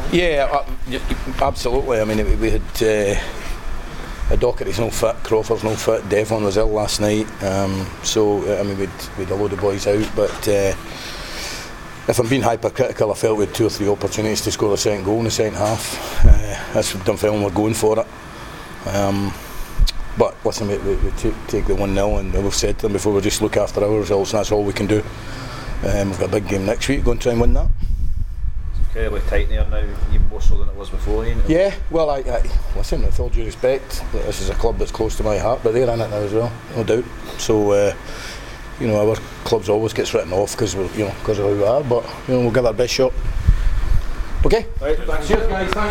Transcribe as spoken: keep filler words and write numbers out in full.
Yeah, uh, y- absolutely. I mean, we, we had uh, Docherty's no fit, Crawford's no fit, Devlin was ill last night. Um, so I mean, we'd we'd a load of boys out, but. Uh, If I'm being hypercritical, I felt we had two or three opportunities to score the second goal in the second half. Uh, that's what Dunfermline were going for it. Um, but listen, we, we, we take, take the one nil, and we've said to them before, we just look after our results, and that's all we can do. Um, we've got a big game next week, go and try and win that. It's incredibly tight there now, even more so than it was before. Yeah, well, I, I listen, with all due respect, this is a club that's close to my heart, but they're in it now as well, no doubt. So. Uh, You know, our clubs always gets written off because we're, you know, because of who we are. But you know, we'll give our best shot. Okay. Right, thanks. Cheers, guys. Thanks.